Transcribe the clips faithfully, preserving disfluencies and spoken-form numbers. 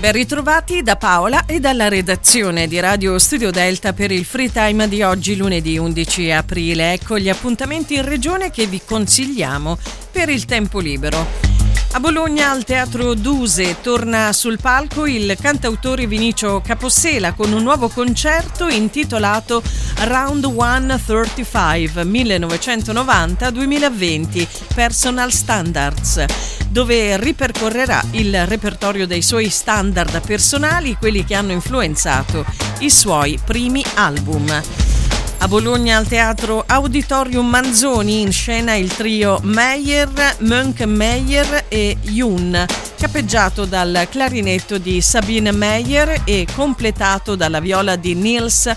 Ben ritrovati da Paola e dalla redazione di Radio Studio Delta per il Free Time di oggi, lunedì undici aprile. Ecco gli appuntamenti in regione che vi consigliamo per il tempo libero. A Bologna, al Teatro Duse, torna sul palco il cantautore Vinicio Capossela con un nuovo concerto intitolato Round centotrentacinque millenovecentonovanta duemilaventi Personal Standards, dove ripercorrerà il repertorio dei suoi standard personali, quelli che hanno influenzato i suoi primi album. A Bologna, al Teatro Auditorium Manzoni, in scena il trio Meyer, Mönch-Meyer e Jun, capeggiato dal clarinetto di Sabine Meyer e completato dalla viola di Niels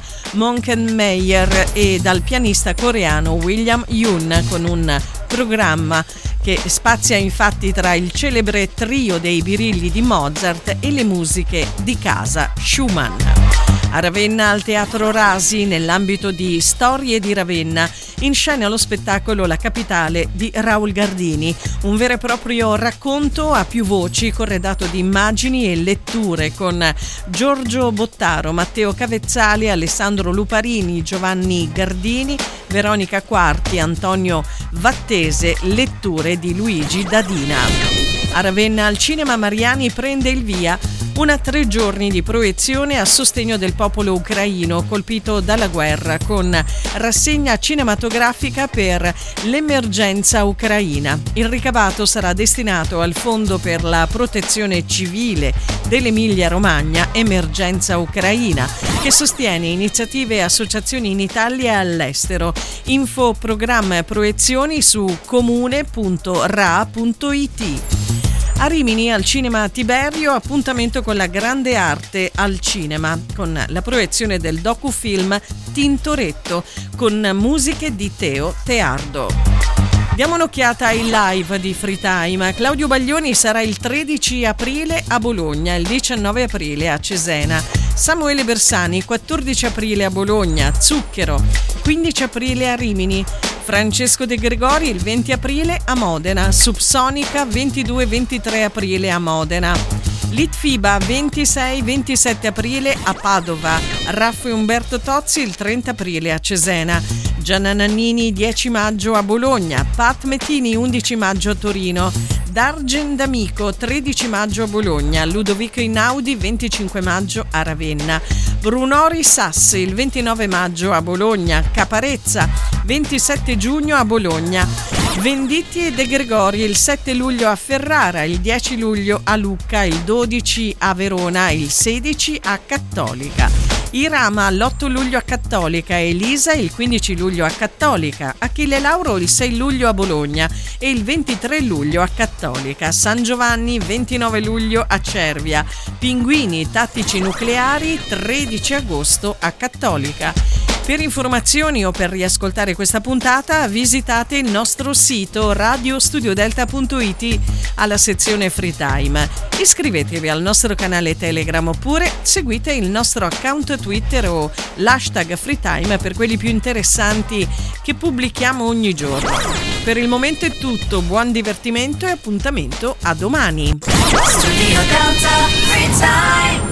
Mönch-Meyer e dal pianista coreano William Jun, con un programma che spazia infatti tra il celebre trio dei birilli di Mozart e le musiche di casa Schumann. A Ravenna, al Teatro Rasi, nell'ambito di Storie di Ravenna, in scena lo spettacolo La capitale di Raul Gardini, un vero e proprio racconto a più voci corredato di immagini e letture con Giorgio Bottaro, Matteo Cavezzali, Alessandro Luparini, Giovanni Gardini, Veronica Quarti, Antonio Vattese, letture di Luigi Dadina. A Ravenna, al Cinema Mariani, prende il via una tre giorni di proiezione a sostegno del popolo ucraino colpito dalla guerra, con rassegna cinematografica per l'emergenza ucraina. Il ricavato sarà destinato al Fondo per la protezione civile dell'Emilia Romagna Emergenza Ucraina, che sostiene iniziative e associazioni in Italia e all'estero. Info, programma e proiezioni su comune punto ra punto it. A Rimini, al Cinema Tiberio, appuntamento con la grande arte al cinema, con la proiezione del docufilm Tintoretto, con musiche di Teo Teardo. Diamo un'occhiata ai live di Free Time. Claudio Baglioni sarà il tredici aprile a Bologna, il diciannove aprile a Cesena. Samuele Bersani, quattordici aprile a Bologna. Zucchero, quindici aprile a Rimini. Francesco De Gregori il venti aprile a Modena. Subsonica, ventidue ventitré aprile a Modena. Litfiba, ventisei ventisette aprile a Padova. Raffa e Umberto Tozzi il trenta aprile a Cesena. Gianna Nannini, dieci maggio a Bologna. Pat Metini, undici maggio a Torino. Dargen D'Amico, tredici maggio a Bologna. Ludovico Inaudi, venticinque maggio a Ravenna. Brunori Sassi, il ventinove maggio a Bologna. Caparezza, ventisette giugno a Bologna. Venditti e De Gregori il sette luglio a Ferrara, il dieci luglio a Lucca, il dodici a Verona, il sedici a Cattolica. Irama l'otto luglio a Cattolica, Elisa il quindici luglio a Cattolica, Achille Lauro il sei luglio a Bologna e il ventitré luglio a Cattolica. San Giovanni ventinove luglio a Cervia. Pinguini Tattici Nucleari tredici agosto a Cattolica. Per informazioni o per riascoltare questa puntata visitate il nostro sito radio studio delta punto it alla sezione Free Time. Iscrivetevi al nostro canale Telegram oppure seguite il nostro account Twitter o l'hashtag Free Time per quelli più interessanti che pubblichiamo ogni giorno. Per il momento è tutto, buon divertimento e appuntamento a domani. Studio Delta Free Time.